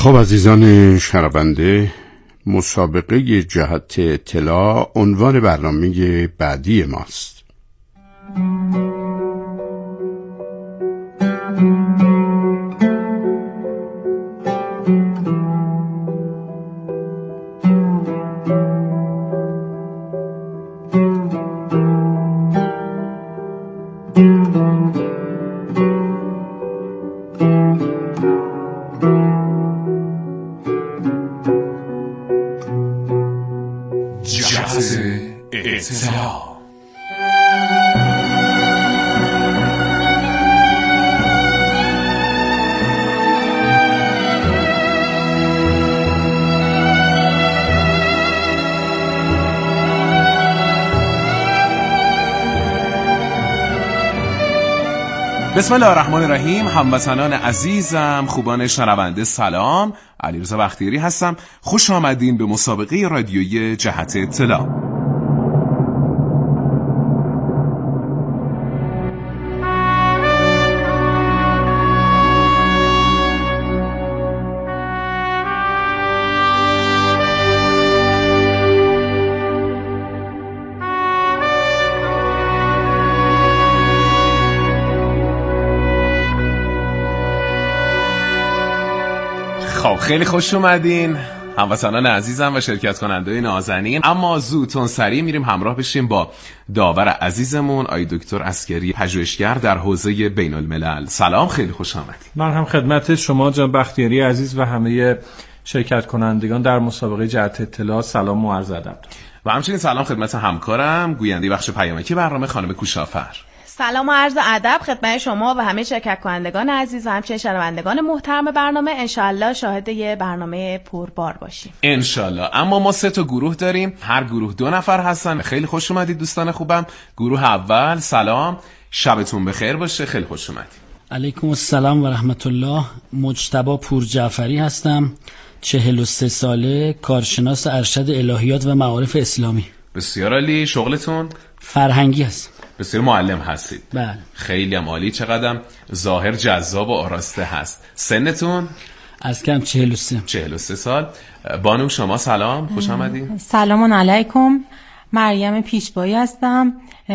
خب عزیزان شنونده، مسابقه جهت اطلاع عنوان برنامه بعدی ماست. بسم الله الرحمن الرحیم. هموطنان عزیزم، خوبان شنونده، سلام. علیرضا بختیاری هستم. خوش آمدین به مسابقه رادیویی جهت اطلاع. خب خیلی خوش اومدین هموطنان عزیزم و شرکت کننده نازنین. اما زودتون سریع میریم همراه بشیم با داور عزیزمون آقای دکتر عسکری، پژوهشگر در حوزه بین الملل. سلام، خیلی خوش آمدید. من هم خدمت شما جناب بختیاری عزیز و همه شرکت کنندگان در مسابقه جهت اطلاع سلام و عرض ادب. و همچنین سلام خدمت همکارم گوینده بخش پیامکی برنامه خانم کوشافر. سلام و عرض ادب خدمت شما و همه شرکت کنندگان عزیز و همچنین شنوندگان محترم برنامه. انشالله شاهد یه برنامه پربار باشیم انشالله. اما ما 3 تا گروه داریم، هر گروه 2 نفر هستن. خیلی خوش اومدید دوستان خوبم. گروه اول، سلام، شبتون بخیر باشه. خیلی خوش اومدید. علیکم السلام و رحمت الله. مجتبی پور جعفری هستم، 43 ساله، کارشناس ارشد الهیات و معارف اسلامی. بسیار عالی. شغلتون؟ فرهنگی هست. بسیار معلم هستید. بله. خیلی هم عالی. چقدر ظاهر جذاب و آراسته هست. سنتون؟ از کم 43. 43 سال. بانو شما سلام، خوش آمدید. سلام علیکم. مریم پیشبایی هستم،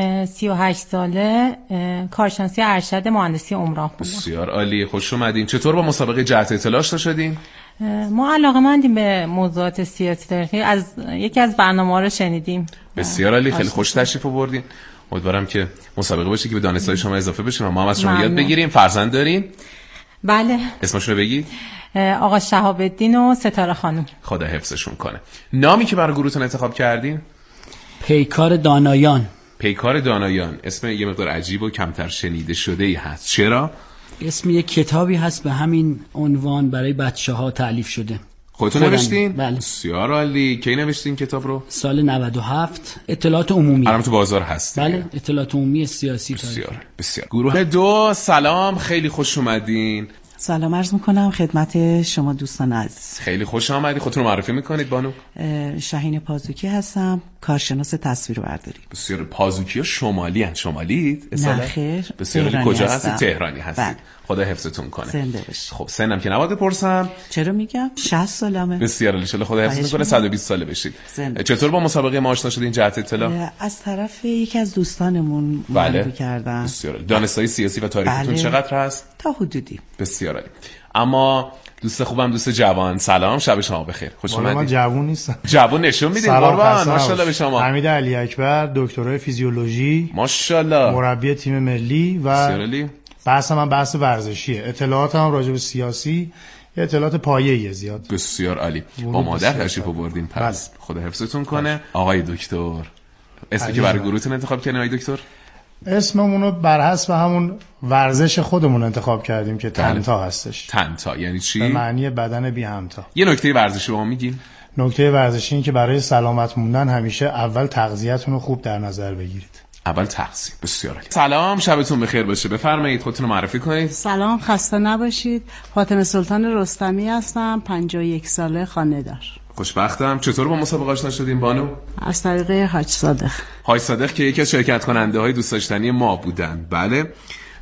38 ساله، کارشناسی ارشد مهندسی عمران خوندم. بسیار عالی، خوش اومدین. چطور با مسابقه جهت اطلاع آشنا شدین؟ ما علاقه‌مندیم به موضوعات سیاسی تاریخی، از یکی از برنامه‌ها رو شنیدیم. بسیار عالی، خیلی خوش تشریف آوردین. امیدوارم که مسابقه باشه که به دانش‌های شما اضافه بشه و ما هم از شما یاد بگیریم. فرزند دارین؟ بله. اسمشون رو بگید. آقا شهاب الدین و ستاره خانم. خدا حفظشون کنه. نامی که برای گروهتون انتخاب کردین؟ پیکار دانایان. پیکار دانایان. اسم یه مقدار عجیب و کمتر شنیده شده‌ای هست. چرا؟ اسم یه کتابی هست به همین عنوان برای بچه‌ها تألیف شده. خودتون نوشتین؟ بله. بسیار عالی. کی نوشتین کتاب رو؟ سال 97. اطلاعات عمومی. الان تو بازار هست. بله، اطلاعات عمومی سیاسی. بسیار بسیار. گروه 2، سلام، خیلی خوش اومدین. سلام عرض میکنم خدمت شما دوستان عزیز. خیلی خوش آمدید. خودتون رو معرفی میکنید بانو؟ شاهین پازوکی هستم، کارشناس تصویربرداری. بسیار. پازوکی ها شمالی هن؟ شمالید؟ نه خیر. بسیار. کجا هستید؟ تهرانی هستید. بله. خدا حفظتون کنه. زنده باشید. خب سنم که نباید بپرسم. چرا میگم 60 سالمه. بسیار عالی، ان خدا حفظتون کنه 120 ساله بشید. چطور با مسابقه ما آشنا شدین جهت اطلاع؟ از طرف یکی از دوستانمون معرفی کردن. بسیار. دانش‌های سیاسی و تاریختون چقدر هست؟ تا حدودی. بسیار عالی. اما دوست خوبم، دوست جوان، سلام، شب شما بخیر. خوش اومدید. من جوان نیستم. جوان نشون میدین قربان. ماشاءالله به شما. حمید علی اکبر، دکترای فیزیولوژی، ماشاءالله، مربی تیم ملی و بسیار عالی. بحث من بحث ورزشیه. اطلاعاتم راجع به سیاسی، اطلاعات پایه‌ای زیاد. بسیار عالی. با مادر تشریف آوردین پس. خدا حفظتون کنه. آقای دکتر، اسمی که برای گروهتون انتخاب کردین آقای دکتر؟ اسممون رو بر حسب همون ورزش خودمون انتخاب کردیم که تنتا هستش. تنتا یعنی چی؟ به معنی بدن بی همتا. یه نکته ورزشی به ما میگین؟ نکته ورزشی این که برای سلامت موندن همیشه اول تغذیه‌تون رو خوب در نظر بگیرید. اول تغذیه. بسیار عالی. سلام، شبتون بخیر باشه. بفرمایید خودتون رو معرفی کنید. سلام، خسته نباشید. فاطمه سلطان رستمی هستم، 51 ساله، خانه‌دار. خوشبختم. چطور با مسابقه آشنا شدین بانو؟ از طریق حاج صادق. حاج صادق که یکی از شرکت کننده های دوست داشتنی ما بودن. بله.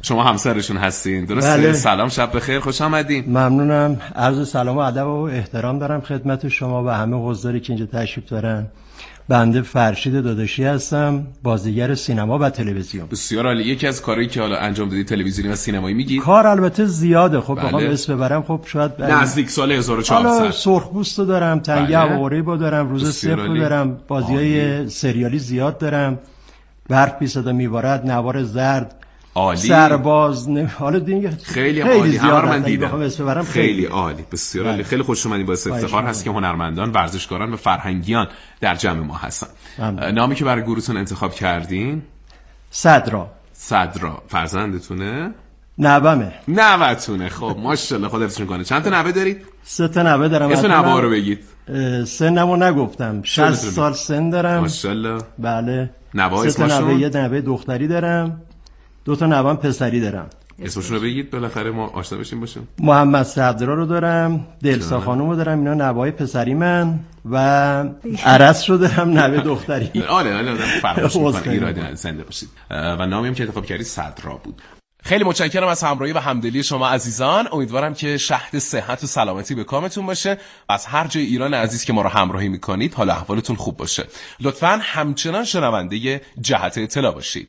شما همسرشون هستین درسته؟ بله. سلام، شب بخیر، خوش آمدین. ممنونم. عرض سلام و ادب و احترام دارم خدمت شما و همه حضاری که اینجا تشریف دارن. بنده فرشید داداشی هستم، بازیگر سینما و تلویزیون. بسیار عالی. یکی از کارهایی که حالا انجام دادی تلویزیونی و سینمایی میگید؟ کار البته زیاده. خب بله. بخوام اسم ببرم خب شاید نزدیک سال 1400. حالا سرخپوستو دارم، تنگه بله. هواری دارم، روز صفر دارم، بازیای سریالی زیاد دارم. برق بی صدا میبارد، نوار زرد، عالی. سرباز حالا دیگه خیلی عالی. همه رو من دیدم. خیلی عالی. بسیار عالی. خیلی خوش اومدین. باعث افتخار هست که هنرمندان، ورزشکاران و فرهنگیان در جمع ما هستن. نامی که برای گروهتون انتخاب کردین؟ صدرا. فرزندتونه؟ نوه‌تونه. خب ماشاءالله، خدا حفظشون کنه. چند تا نوه دارید؟ 3 تا نوه دارم. اسم نوه‌ها رو بگید. سنمو نگفتم. 60 سال سن دارم. ماشاءالله. بله. نوه 3 تا نوه، یه نوه دختری دارم، 2 تا نوه پسری دارم. اسمشون رو بگید بالاخره ما آشنا بشیم باشیم. محمد صدرا رو دارم، دلسا خانم رو دارم، اینا نوه‌های پسری من، و عرس رو دارم، نوه دختری. آره فراموش می‌کنم. ایرادی نداره، زنده باشید. و نامی هم که انتخاب کردی صدرا بود. خیلی متشکرم از همراهی و همدلی شما عزیزان. امیدوارم که شهد صحت و سلامتی به کامتون باشه. از هر جای ایران عزیز که ما رو همراهی میکنید حال احوالتون خوب باشه. لطفاً همچنان شنونده جهت اطلاع باشید.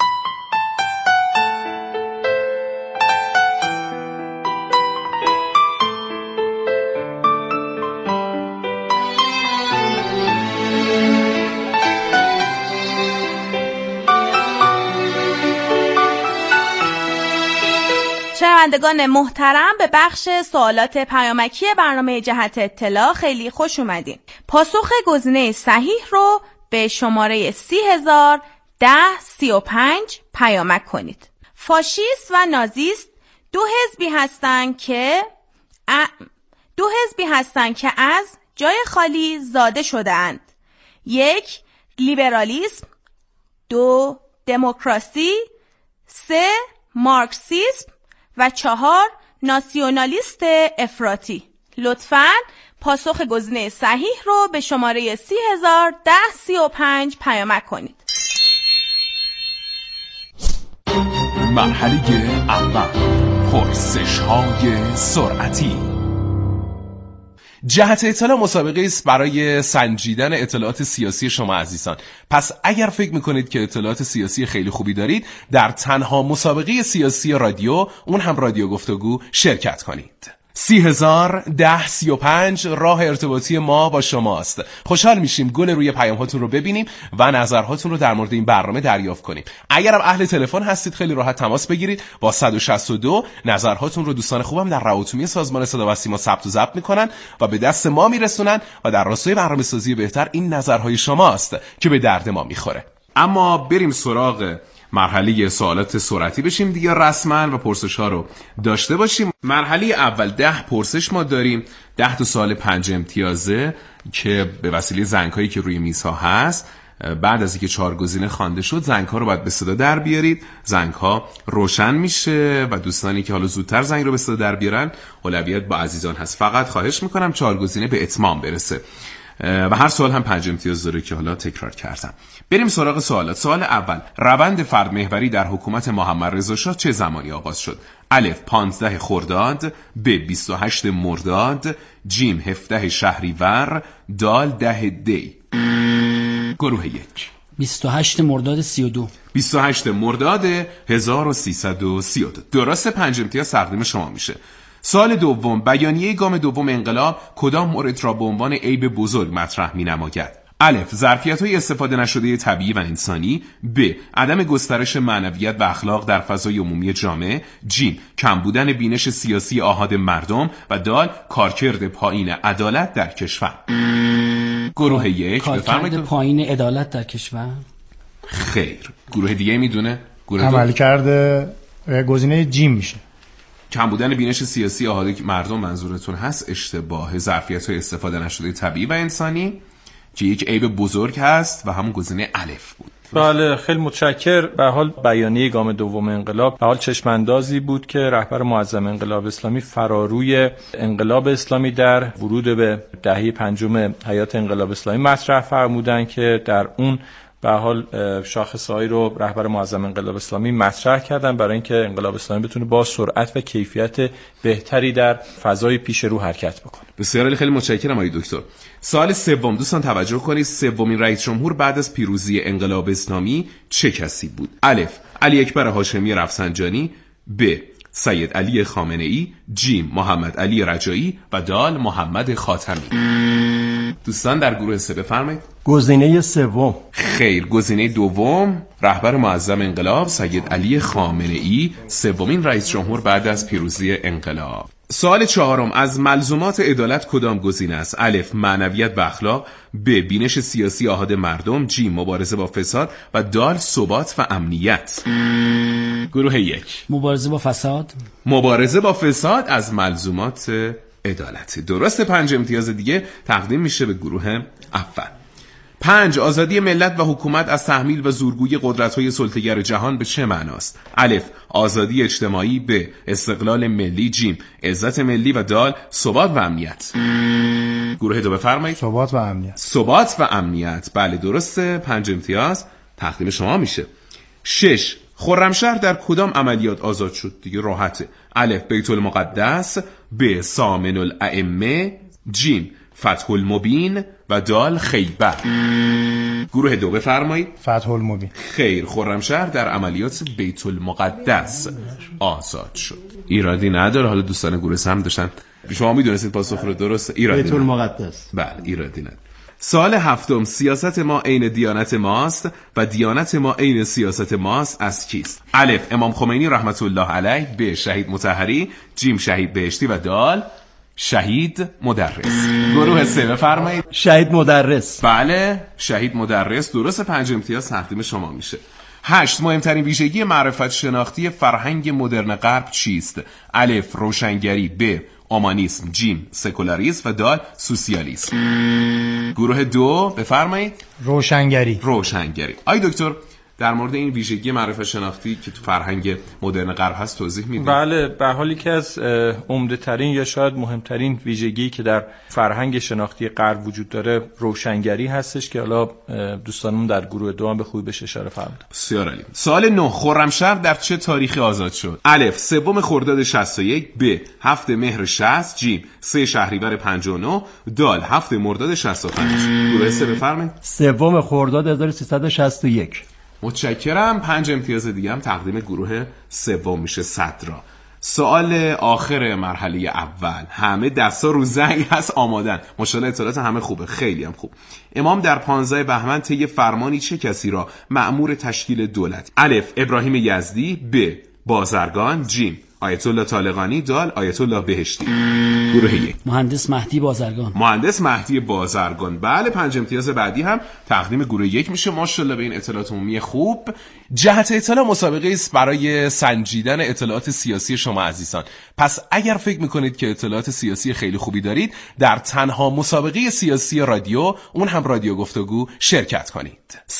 شنوندگان محترم، به بخش سوالات پیامکی برنامه جهت اطلاع خیلی خوش اومدین. پاسخ گزینه صحیح رو به شماره 301035 پیامک کنید. فاشیست و نازیست دو حزبی هستند که از جای خالی زاده شده‌اند. 1. لیبرالیسم، 2. دموکراسی، 3. مارکسیسم و 4. ناسیونالیست افراطی. لطفاً پاسخ گزینه صحیح رو به شماره 301035 پیامک کنید. مرحله اول، پرسش‌های سرعتی. جهت اطلاع مسابقه است برای سنجیدن اطلاعات سیاسی شما عزیزان. پس اگر فکر میکنید که اطلاعات سیاسی خیلی خوبی دارید، در تنها مسابقه سیاسی رادیو، اون هم رادیو گفتگو، شرکت کنید. 301035 راه ارتباطی ما با شماست. خوشحال میشیم گل روی پیام هاتون رو ببینیم و نظرهاتون رو در مورد این برنامه دریافت کنیم. اگرم اهل تلفن هستید خیلی راحت تماس بگیرید با 162. نظرهاتون رو دوستان خوبم در رئاس‌عمومی سازمان صدا و سیما ثبت و ضبط میکنن و به دست ما میرسونن و در راستای برنامه‌سازی بهتر این نظرهای شماست که به درد ما میخوره. اما بریم سراغ مرحله سوالات سرعتی بشیم دیگه رسما و پرسش ها رو داشته باشیم. مرحله اول 10 پرسش ما داریم، 10 تا سوال 5 امتیازه که به وسیله زنگ هایی که روی میز ها هست، بعد از اینکه 4 گزینه خوانده شد زنگ ها رو باید به صدا در بیارید. زنگ ها روشن میشه و دوستانی که حالا زودتر زنگ رو به صدا در بیارن اولویت با عزیزان هست. فقط خواهش میکنم 4 گزینه به اتمام برسه و هر سوال هم 5 امتیاز داره که حالا تکرار کردم. بریم سراغ سوالات. سوال اول، روند فرد محوری در حکومت محمد رضا شاه چه زمانی آغاز شد؟ الف 15 خرداد، ب 28 مرداد، جیم 17 شهریور، دال 10 دی. گروه 1 28 مرداد 32. 28 مرداد 1332. درسته، 5 امتیاز تقدیم شما میشه. سوال دوم، بیانیه گام دوم انقلاب کدام مورد را به عنوان عیب بزرگ مطرح می‌نماید؟ الف ظرفیت‌های استفاده نشده طبیعی و انسانی، ب عدم گسترش معنویت و اخلاق در فضای عمومی جامعه، جیم کم بودن بینش سیاسی آحاد مردم و دال کارکرد پایین عدالت در کشور. گروه 1 کارکرد پایین عدالت در کشور. خیر. گروه دیگه میدونه؟ عملکرد گزینه جیم میشه. کم بودن بینش سیاسی آحاد مردم منظورتون هست؟ اشتباه. ظرفیت‌های استفاده نشده طبیعی و انسانی که یک عیب بزرگ هست و همون گزینه الف بود. بله، خیلی متشکر. به حال بیانیه گام دوم انقلاب به حال چشماندازی بود که رهبر معظم انقلاب اسلامی فراروی انقلاب اسلامی در ورود به دهه پنجم حیات انقلاب اسلامی مطرح فرمودن که در اون به حال شاخصهایی رو رهبر معظم انقلاب اسلامی مطرح کردن برای اینکه انقلاب اسلامی بتونه با سرعت و کیفیت بهتری در فضای پیش رو حرکت بکنه. بسیار خیلی متشکرم آقای دکتر. سوال سوم، دوستان توجه کنید، سومین رئیس جمهور بعد از پیروزی انقلاب اسلامی چه کسی بود؟ الف علی اکبر هاشمی رفسنجانی، ب سید علی خامنه‌ای، جیم محمد علی رجایی و دال محمد خاتمی. دوستان در گروه سه بفرمایید. گزینه سوم. خیر، گزینه دوم، رهبر معظم انقلاب سید علی خامنه‌ای، سومین رئیس جمهور بعد از پیروزی انقلاب. سوال چهارم، از ملزومات عدالت کدام گزینه است؟ الف معنویت و اخلاق، ب بینش سیاسی آحاد مردم، ج مبارزه با فساد و دال ثبات و امنیت. گروه یک، مبارزه با فساد. مبارزه با فساد از ملزومات عدالت. درست. 5 امتیاز دیگه تقدیم میشه به گروه اول. 5 آزادی ملت و حکومت از تحمیل و زورگویی قدرت‌های سلطه‌گر جهان به چه معناست؟ الف آزادی اجتماعی، ب استقلال ملی، جیم عزت ملی و دال ثبات و امنیت. گروه دو بفرمایید. ثبات و امنیت. ثبات و امنیت. بله درسته. 5 امتیاز تقدیم شما میشه. 6 خرمشهر در کدام عملیات آزاد شد؟ دیگه راحته. الف بیت المقدس، ب سامن الائمه، جیم فتح المبین و دال خیبر. گروه دو بفرمایید. فتح المبین. خیر، خرمشهر در عملیات بیت المقدس آزاد شد. ایرادی نداره. حالا دوستان گروه سه هم داشتن، شما میدونستید پاسخ رو درست. ایرادی بیت المقدس. بله ایرادی نداره. سوال هفتم، سیاست ما عین دیانت ماست و دیانت ما عین سیاست ماست از کیست؟ الف امام خمینی رحمت الله علیه، ب شهید مطهری، جیم شهید بهشتی و دال شهید مدرس. گروه سه بفرمایید. شهید مدرس. بله شهید مدرس درست. 5 امتیاز تقدیم شما میشه. 8 مهمترین ویژگی معرفت شناختی فرهنگ مدرن غرب چیست؟ الف روشنگری، ب اومانیسم، جیم سکولاریسم و دال سوسیالیسم. گروه دو بفرمایید. روشنگری. روشنگری. آی دکتر در مورد این ویژگی معرفت شناختی که تو فرهنگ مدرن غرب هست توضیح میدید؟ بله، به حالی که از عمده ترین یا شاید مهمترین ویژگی که در فرهنگ شناختی غرب وجود داره روشنگری هستش که حالا دوستانمون در گروه دو هم به خوبی بهش اشاره فرمودن. بسیار عالی. سوال 9 خرمشهر در چه تاریخی آزاد شد؟ الف 3 خرداد 61، ب 7 مهر 60، جیم 3 شهریور 59، دال 7 مرداد 65. گروه سه بفرمایید. 3 خرداد 1361. متشکرم. 5 امتیاز دیگه هم تقدیم گروه سوم میشه صدرا. سوال آخر مرحله اول، همه دستا رو زنگ هست آمادن. ماشاءالله اطلاعات همه خوبه، خیلی هم خوب. امام در 15 بهمن طی فرمانی چه کسی را مأمور تشکیل دولت؟ الف ابراهیم یزدی، ب بازرگان، جیم آیت الله طالقانی، دال آیت الله بهشتی. گروه یک، مهندس مهدی بازرگان. مهندس مهدی بازرگان. بله 5 امتیاز بعدی هم تقدیم گروه یک میشه. ماشاءالله به این اطلاعات عمومی خوب. جهت اطلاع مسابقه است برای سنجیدن اطلاعات سیاسی شما عزیزان. پس اگر فکر میکنید که اطلاعات سیاسی خیلی خوبی دارید، در تنها مسابقه سیاسی رادیو، اون هم رادیو گفتگو، شرکت کنید.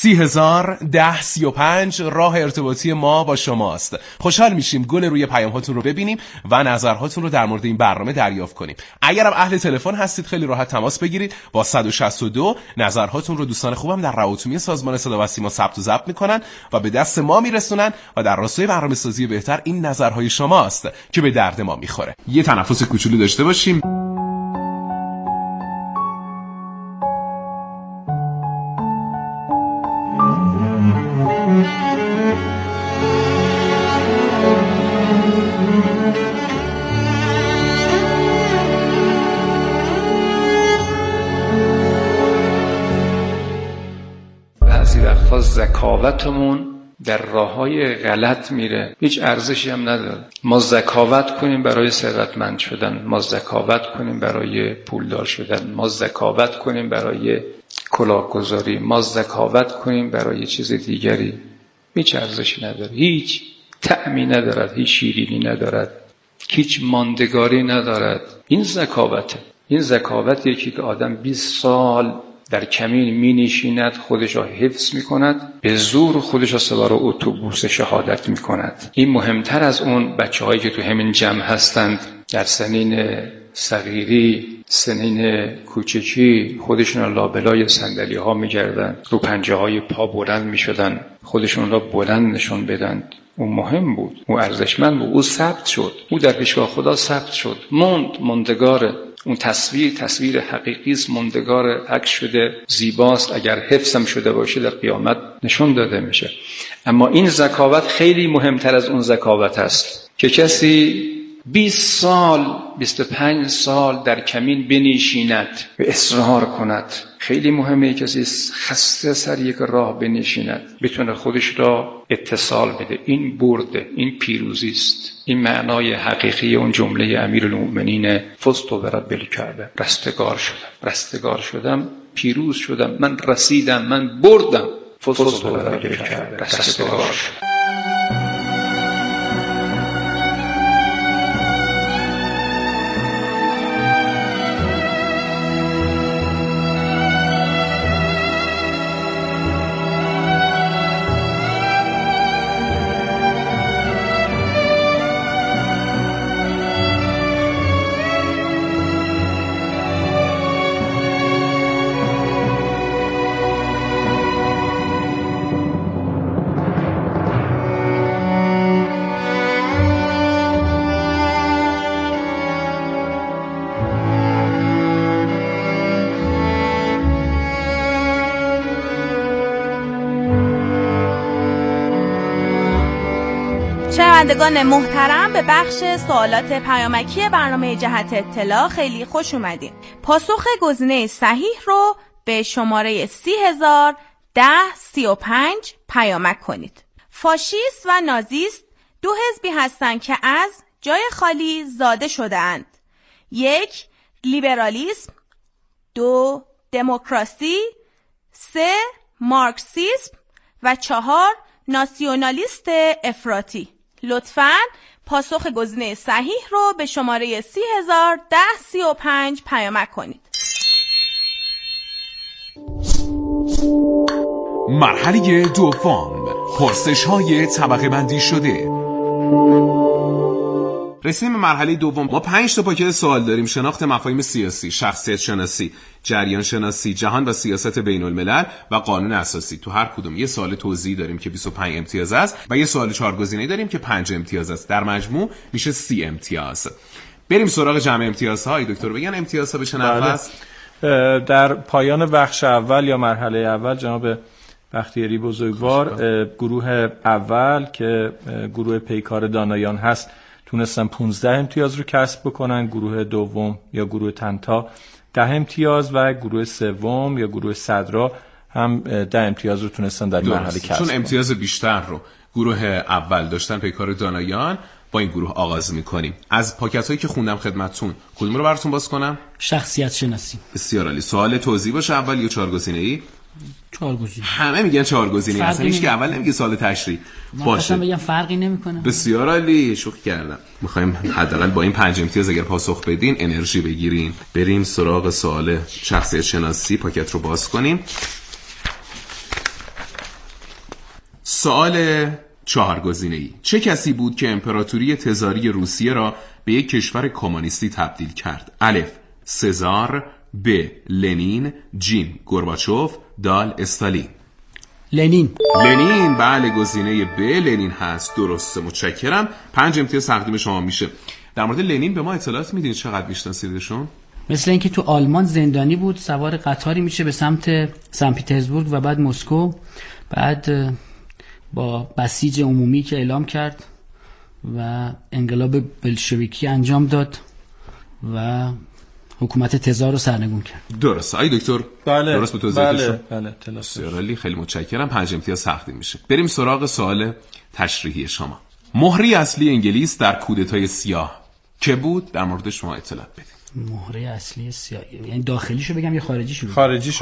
301035 راه ارتباطی ما با شماست. خوشحال میشیم گل روی پیام هاتون رو ببینیم و نظرهاتون رو در مورد این برنامه دریافت کنیم. اگر هم اهل تلفن هستید خیلی راحت تماس بگیرید با 162. نظرهاتون رو دوستان خوبم در روابط سازمان صدا و سیما ثبت و ضبط میکنن و به دست ما میرسونن و در راستای برنامه‌سازی بهتر این نظرهای شماست که به درد ما میخوره. یه تنفس کوچولو داشته باشیم. بعضی وقتا ذکاوتمون در راههای غلط میره، هیچ ارزشی هم نداره. ما ذکاوت کنیم برای ثروتمند شدن، ما ذکاوت کنیم برای پولدار شدن، ما ذکاوت کنیم برای کلاهگذاری، ما ذکاوت کنیم برای چیز دیگری. هیچ ارزشی نداره، هیچ طعمی ندارد، هیچ شیرینی ندارد، هیچ ماندگاری ندارد. این ذکاوته. این ذکاوت یکی که آدم 20 سال در کمین می نشیند، خودش را حفظ می کند، به زور خودش را سوار اتوبوس شهادت می کند. این مهمتر از اون بچه هایی که تو همین جمع هستند در سنین صغیری، سنین کوچکی خودشون را لابلای صندلی ها می‌گردن، رو پنجه های پا بلند می‌شدن، خودشون را بلند نشون بدن. اون مهم بود، اون ارزشمند بود، اون ثبت شد، اون در پیشگاه خدا ثبت شد، موندگاره. اون تصویر حقیقی است، موندگار، عکس شده، زیباست. اگر حفظم شده باشه در قیامت نشون داده میشه. اما این ذکاوت خیلی مهمتر از اون ذکاوت است که کسی 20 سال 25 سال در کمین بنشیند و اصرار کند. خیلی مهمه کسی خسته سر یک راه بنشیند، بتونه خودش را اتصال بده. این برده، این پیروزی است. این معنای حقیقی اون جمله امیرالمؤمنین فزت برب الکعبه، رستگار شدم، پیروز شدم، من رسیدم، من بردم. فزت برب الکعبه، رستگار شدم. شنوندگان محترم، به بخش سوالات پیامکی برنامه جهت اطلاع خیلی خوش اومدین. پاسخ گزینه صحیح رو به شماره 30,1035 پیامک کنید. فاشیست و نازیست دو حزبی هستند که از جای خالی زاده شده اند. 1. لیبرالیسم، 2. دموکراسی، 3. مارکسیسم و 4. ناسیونالیست افراطی. لطفاً پاسخ گزینه صحیح رو به شماره 30,1035 پیامک کنید. مرحله دوم، پرسش‌های طبقه بندی شده. رسیدیم به مرحله دوم. ما 5 تا پاکت سوال داریم: شناخت مفاهیم سیاسی، شخصیت شناسی، جریان شناسی، جهان و سیاست بین الملل و قانون اساسی. تو هر کدوم یه سوال توضیحی داریم که 25 امتیاز است و یه سوال 4 گزینه‌ای داریم که 5 امتیاز است. در مجموع میشه 30 امتیاز. بریم سراغ جمع امتیازها. دکتر بگن امتیازها به چه نحو است؟ در پایان بخش اول یا مرحله اول جناب بختیاری بزرگوار، گروه اول که گروه پیکار دانایان هست تونستن 15 امتیاز رو کسب بکنن، گروه دوم یا گروه تنتا 10 امتیاز و گروه سوم یا گروه صدرا هم 10 امتیاز رو تونستن در مرحله کسب. چون امتیاز بیشتر رو گروه اول داشتن پیکار دانایان، با این گروه آغاز میکنیم. از پاکت هایی که خوندم خدمتتون کدوم رو براتون باز کنم؟ شخصیت شناسی. بسیار عالی. سوال توضیح باشه اول یا 4 گزینه‌ای؟ 4 گزینه. همه میگن 4 گزینه، اصلا هیچ که اول نمیگه سوال تشریح باشه. بگم فرقی نمیکنه. بسیار عالی، شوخی کردم. میخوایم حداقل با این 5 امتیاز اگر پاسخ بدین انرژی بگیرین. بریم سراغ سوال شخصیت شناسی. پاکت رو باز کنیم. سوال 4 گزینه‌ای: چه کسی بود که امپراتوری تزاری روسیه را به یک کشور کمونیستی تبدیل کرد؟ الف سزار، ب لنین، جیم گورباچوف، دال استالین. لنین. بله، گزینه ب لنین هست. درسته، متشکرم. 5 امتیاز تقدیم شما میشه. در مورد لنین به ما اطلاعات میدین؟ چقدر میشناسیدشون؟ مثل اینکه تو آلمان زندانی بود، سوار قطاری میشه به سمت سن پترزبورگ و بعد مسکو، بعد با بسیج عمومی که اعلام کرد و انقلاب بلشویکی انجام داد و حکومت تزار رو سرنگون کرد. درست. آی دکتر؟ بله. درست به توضیحشون؟ بله. بسیار خیلی متشکرم. 5 امتیاز تقدیم میشه. بریم سراغ سوال تشریحی شما. مهره اصلی انگلیس در کودتای سیاه که بود؟ در مورد شما اطلاعات بدید. مهره اصلی سیاه یعنی داخلیشو بگم یا خارجیشو بگم؟ خارجیش.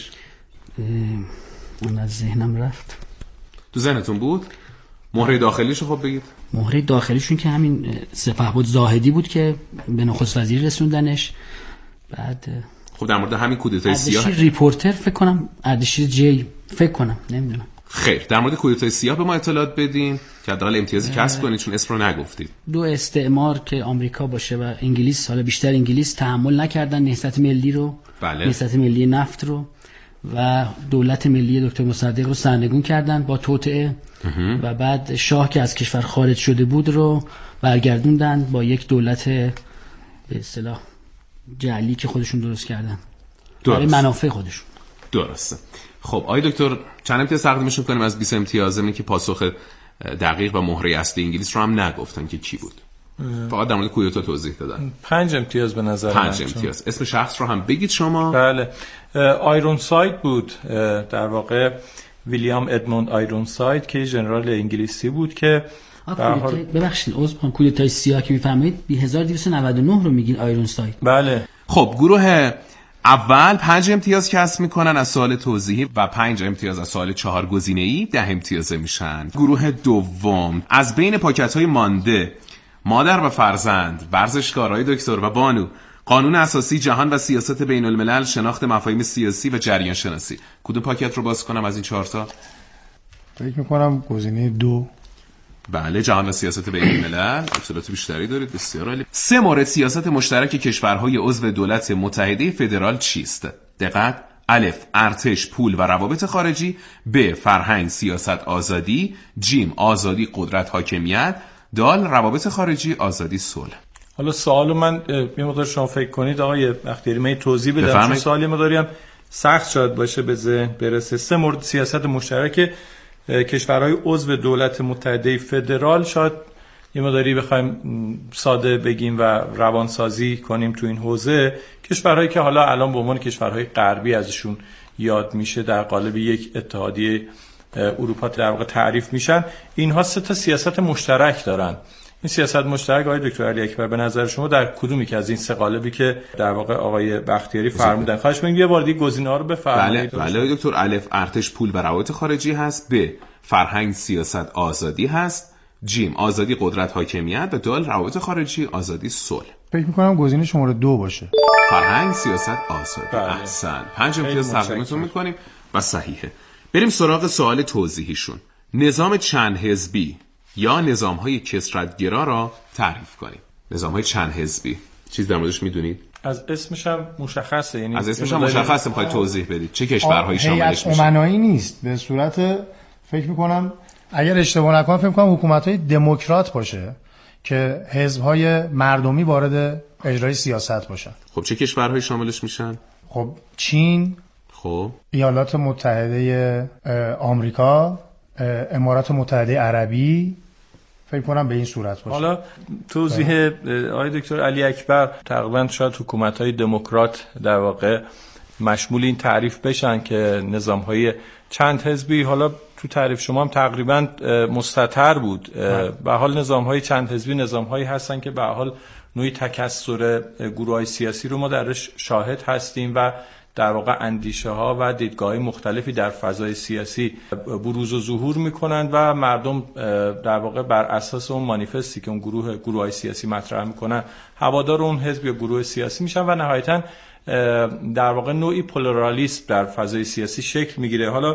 اون از ذهنم رفت. تو ذهنتون بود؟ مهره داخلیشو خب بگید. مهره داخلیشون که همین سپهبد زاهدی بود که به نخست وزیر رسوندنش. بعد خب در مورد همین کودتای سیاه ریپورتر فکر کنم، اردشیر جی فکر کنم، نمیدونم. خیر، در مورد کودتای سیاه به ما اطلاعات بدین که حداقل امتیازی کسب کنید، چون اسم رو نگفتید. 2 استعمار که آمریکا باشه و انگلیس، حالا بیشتر انگلیس، تحمل نکردن نهضت ملی رو، بله. نهضت ملی نفت رو و دولت ملی دکتر مصدق رو سرنگون کردن با توطئه و بعد شاه که از کشور خارج شده بود رو برگردوندن با یک دولت به اصطلاح جعلی که خودشون درست کردن برای منافع خودشون. درسته. خب آقای دکتر چند امتیاز تقدیمشون کنیم از 20 امتیاز؟ اینه که پاسخ دقیق و مهره اصلی انگلیس رو هم نگفتن که کی بود، فقط در مورد کودتا توضیح دادن. 5 امتیاز به نظر من. 5 امتیاز. اسم شخص رو هم بگید شما. بله، آیرونساید بود، در واقع ویلیام ادموند آیرونساید که ژنرال انگلیسی بود که ببخشید عذر می‌خوام، کودتای سیاه که می‌فرمایید 1299 رو میگین آیرونساید. بله. خب گروه اول 5 امتیاز کسب میکنن از سوال توضیحی و 5 امتیاز از سوال 4 گزینه‌ای، 10 امتیازه میشن. گروه دوم از بین پاکت‌های مانده، مادر و فرزند، ورزشکارای دکتر و بانو، قانون اساسی جهان و سیاست بین الملل، شناخت مفاهیم سیاسی و جریان شناسی، کدوم پاکت رو باز کنم از این 4 تا؟ فکر میکنم گزینه 2. بله، جهان و سیاست بین الملل. اطلاعات بیشتری دارید، بسیار عالی. 3 مورد سیاست مشترک کشورهای عضو دولت متحده فدرال چیست؟ دقت: الف ارتش، پول و روابط خارجی، ب فرهنگ، سیاست، آزادی، جیم آزادی، قدرت، حاکمیت، دال روابط خارجی، آزادی، صلح. حالا سوالو من یه مقدار شما فکر کنید آقای بختیاری، من توضیح بدم چون سوالی مقداری هم سخت شاید باشه به ذهن برسه. 3 مورد سیاست مشترک کشورهای عضو دولت متحده فدرال، شاید یه مقداری بخوایم ساده بگیم و روانسازی کنیم تو این حوزه، کشورهایی که حالا الان به عنوان کشورهای غربی ازشون یاد میشه در قالب یک اتحادیه اروپا در واقع تعریف میشن، اینها 3 تا سیاست مشترک دارن. این سیاست مشترک آقای دکتر علی اکبر به نظر شما در کدومی که از این 3 قالبی که در واقع آقای بختیاری فرمودن؟ خواهش می‌کنم یه بار دیگه گزینه‌ها رو بفرمایید. بله دکتر. الف ارتش، پول و روابط خارجی هست، ب فرهنگ، سیاست، آزادی هست، جیم آزادی، قدرت، حاکمیت و دال روابط خارجی، آزادی، صلح. فکر می‌کنم گزینه شماره 2 باشه. فرهنگ، سیاست، آزادی. احسن. 5 امتیاز تقدیمتون می‌کنیم و صحیحه. بریم سراغ سوال توضیحیشون. نظام چند حزبی یا نظام‌های کثرت‌گرا را تعریف کنیم. نظام‌های چند حزبی چیز در موردش می‌دونید؟ از اسمش هم مشخصه، یعنی از اسمش هم مشخصه. می‌خواید توضیح بدید چه کشورهایی شاملش میشه؟ امنایی نیست، به صورت فکر می‌کنم اگر اشتباه نکنم فکر می‌کنم حکومت‌های دموکرات باشه که حزب‌های مردمی وارد اجرای سیاست باشن. خب چه کشورهایی شاملش میشن؟ خب چین، خب ایالات متحده آمریکا، امارات متحده عربی، فکر کنم به این صورت باشه. حالا توضیح آقای دکتر علی اکبر، تقریبا شاید حکومت‌های دموکرات در واقع مشمول این تعریف بشن که نظام‌های چند حزبی، حالا تو تعریف شما هم تقریبا مستتر بود. به حال نظام‌های چند حزبی نظام‌هایی هستن که به حال نوعی تکثر گروه‌های سیاسی رو ما درش شاهد هستیم و در واقع اندیشه ها و دیدگاه مختلفی در فضای سیاسی بروز و ظهور میکنند و مردم در واقع بر اساس اون مانیفستی که اون گروه‌های سیاسی مطرح میکنن هوادار اون حزب یا گروه سیاسی میشن و نهایتاً در واقع نوعی پلورالیسم در فضای سیاسی شکل میگیره. حالا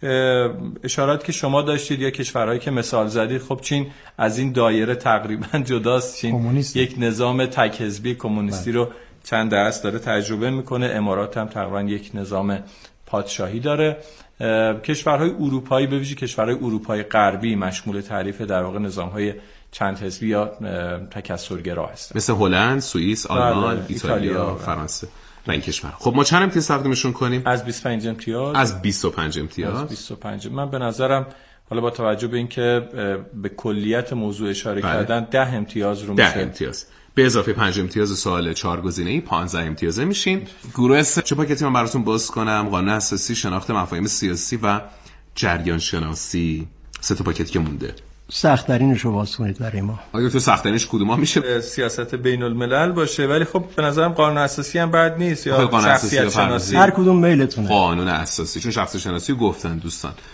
اشارات که شما داشتید یا کشورهایی که مثال زدید، خب چین از این دایره تقریبا جداست. چین یک نظام تک حزبی کمونیستی رو چند دست داره تجربه میکنه. امارات هم تقریبا یک نظام پادشاهی داره. کشورهای اروپایی به ویژه کشورهای اروپای غربی مشمول تعریف در واقع نظام‌های چند حزبی یا تکثرگرا هستند، مثل هلند، سوئیس، آلمان، ایتالیا، فرانسه و این کشور. خب ما چند امتیاز تقدیمشون کنیم؟ از 25 امتیاز. از 25 امتیاز. از 25. من به نظرم حالا با توجه به اینکه به کلیت موضوع اشاره کردن 10 امتیاز رو میشه. 10 امتیاز به اضافه 5 امتیاز سوال 4 گزینه‌ای 15 امتیازه میشین. گروه س چه پاکتی من براتون باز کنم؟ قانون اساسی، شناخت مفاهیم سیاسی و جریان شناسی. 3 تا پاکتی که مونده. سخت ترینش رو باز کنید برای ما. آیا تو سخت ترینش کدوم میشه؟ سیاست بین الملل باشه، ولی خب به نظرم قانون اساسی هم بد نیست یا شخصیت شناسی، هر کدوم میلتونه. قانون اساسی، چون شخصیت شناسی گفتن دوستان.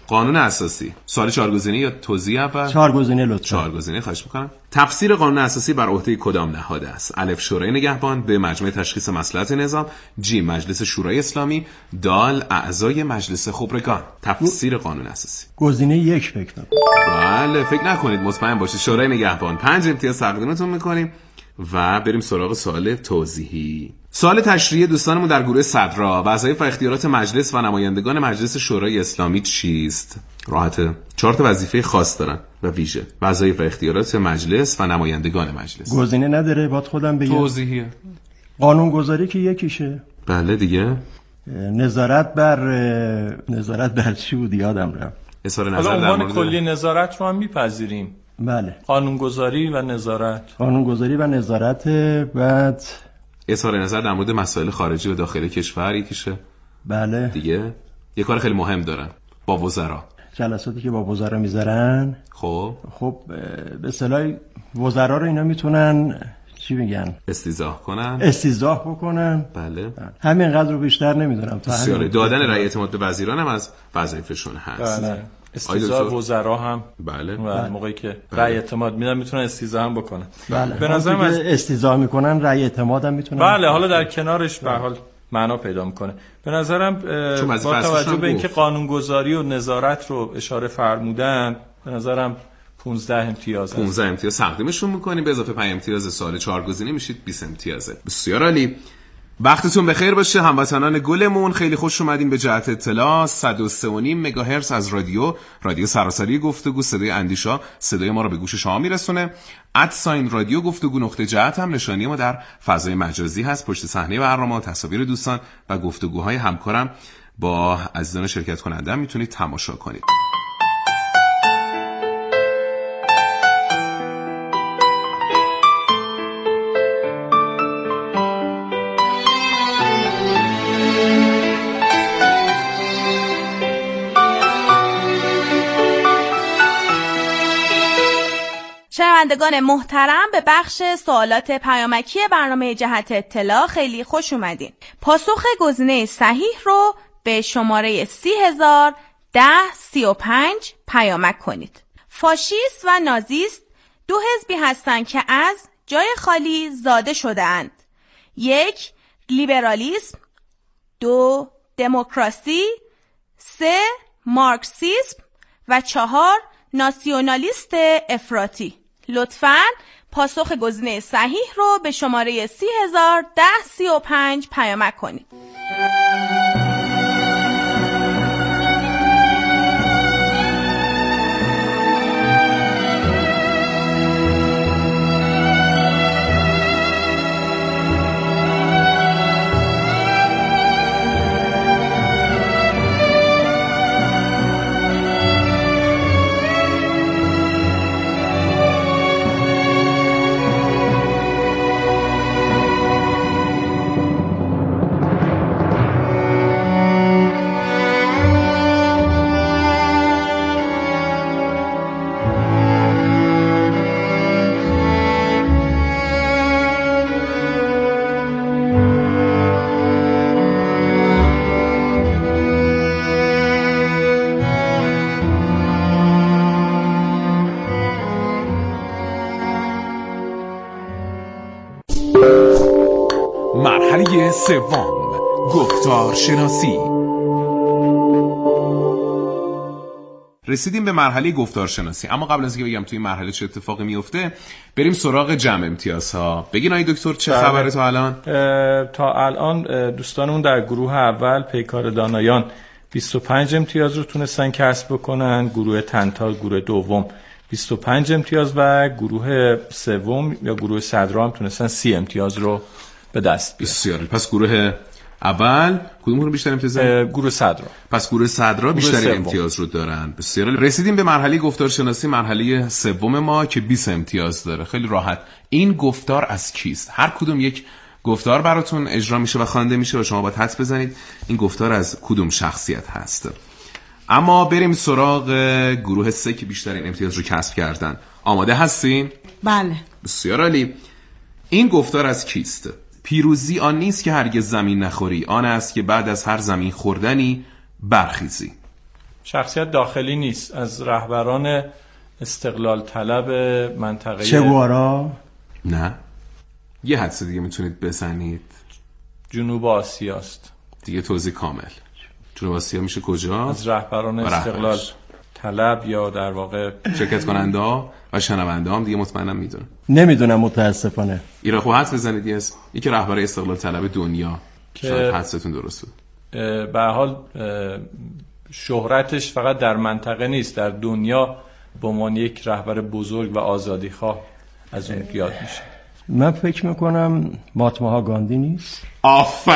قانون اساسی. سوال 4 گزینه یا توضیح اول؟ 4 گزینه لطفا. 4 گزینه خواهش می‌کنم. تفسیر قانون اساسی بر عهده کدام نهاد است؟ الف شورای نگهبان، ب مجمع تشخیص مصلحت نظام، ج مجلس شورای اسلامی، د اعضای مجلس خبرگان. تفسیر قانون اساسی. گزینه 1 فکر کنم. بله فکر نکنید، مطمئن باشید. شورای نگهبان. 5 امتیاز تقدیمتون می‌کنیم و بریم سراغ سوال توضیحی. سوال تشریحی دوستانمون در گروه صدرا: وظایف و اختیارات مجلس و نمایندگان مجلس شورای اسلامی چیست؟ راحته. 4 تا وظیفه خاص دارن و ویژه. وظایف و اختیارات مجلس و نمایندگان مجلس. گزینه نداره، باید خودم بگم. توضیحیه. قانون گذاری که یکیشه. بله دیگه. نظارت بر چی بود یادم رفت. اظهار نظر در مورد کلی نظارت رو هم میپذیریم. بله. قانونگذاری و نظارت. قانونگذاری و نظارت. بعد اظهار نظر در مورد مسائل خارجی و داخلی کشور یکیشه. بله. دیگه یه کار خیلی مهم دارن با وزرا. جلساتی که با وزرا میذارن. خب به اصطلاح وزرا رو اینا میتونن چی میگن؟ استیضاح بکنن. بله. همینقدر رو بیشتر نمیدونم. بسیاره. دادن رأی اعتماد به وزیران هم از وظایفشون هست. بله. استیضاح وزرا هم. بله. و موقعی که رأی اعتماد میدن میتونن استیضاح هم بکنن. بله. به نظرم از استیضاح میکنن رأی اعتماد هم میتونن. بله. حالا در کنارش به حال معنا پیدا میکنه. به نظرم با توجه به اینکه قانونگذاری و نظارت رو اشاره فرمودن، به نظرم 15 امتیاز 15 امتیاز تقدیمشون میکنیم به اضافه 5 امتیاز سال 4 گزینه میشید 20 امتیازه. بسیار عالی. وقتتون بخیر باشه هموطنان گلمون. خیلی خوش اومدین به جهت اطلاع. 103.5 مگاهرتز از رادیو سراسری گفتگو، صدای اندیشا صدای ما رو به گوش شما میرسونه. @رادیو گفتگو نقطه جهت هم نشانی ما در فضای مجازی هست. پشت صحنه برنامه، تصاویر دوستان و گفتگوهای همکارم با عزیزان شرکت کننده هم میتونید تماشا کنید. شنوندگان محترم، به بخش سوالات پیامکی برنامه جهت اطلاع خیلی خوش اومدین. پاسخ گزینه صحیح رو به شماره 30,010,35 پیامک کنید. فاشیست و نازیست دو حزبی هستند که از جای خالی زاده شده اند. 1. لیبرالیسم، 2. دموکراسی، 3. مارکسیسم و 4. ناسیونالیست افراطی. لطفاً پاسخ گزینه صحیح رو به شماره 30,010,35 پیامک کنید. مرحله سوم، گفتار شناسی. رسیدیم به مرحله گفتار شناسی، اما قبل از اینکه بگم توی مرحله چه اتفاقی میفته بریم سراغ جمع امتیازها. بگین آقای دکتر چه خبره تا الان؟ تا الان دوستانمون در گروه اول پیکار دانایان 25 امتیاز رو تونستن کسب بکنن، گروه تنتا گروه دوم 25 امتیاز و گروه سوم یا گروه صدرا هم تونستن 30 امتیاز رو به دست بیارن. بسیار. پس گروه اول کدوم رو بیشتر امتیاز دارن؟ گروه صدرا. پس گروه صدرا بیشتر امتیاز رو دارن. بسیار. رسیدیم به مرحله گفتار شناسی، مرحله سوم ما که 20 امتیاز داره. خیلی راحت. این گفتار از کیست؟ هر کدوم یک گفتار براتون اجرا میشه و خوانده میشه و شما باید حدس بزنید این گفتار از کدوم شخصیت هست. اما بریم سراغ گروه 3 که بیشترین امتیاز رو کسب کردن. آماده هستین؟ بله. بسیار عالی. این گفتار از کیست؟ پیروزی آن نیست که هرگز زمین نخوری، آن است که بعد از هر زمین خوردنی برخیزی. شخصیت داخلی نیست، از رهبران استقلال طلب منطقه چه گوارا؟ نه، یه حدس دیگه میتونید بزنید. جنوب آسیاست. دیگه توضیح کامل. جنوب آسیا میشه کجا؟ از رهبران استقلال طلب یا در واقع شرکت کننده ها و شنونده هم دیگه مطمئنم میدونن. نمیدونم متاسفانه. ایرا خب حدس بزنید یه اسم. یکی رهبر استقلال طلب دنیا که شاید حدستون درست بود. به حال شهرتش فقط در منطقه نیست، در دنیا به عنوان یک رهبر بزرگ و آزادیخواه از اون یاد میشه. من فکر میکنم مهاتما گاندی نیست. آفرین.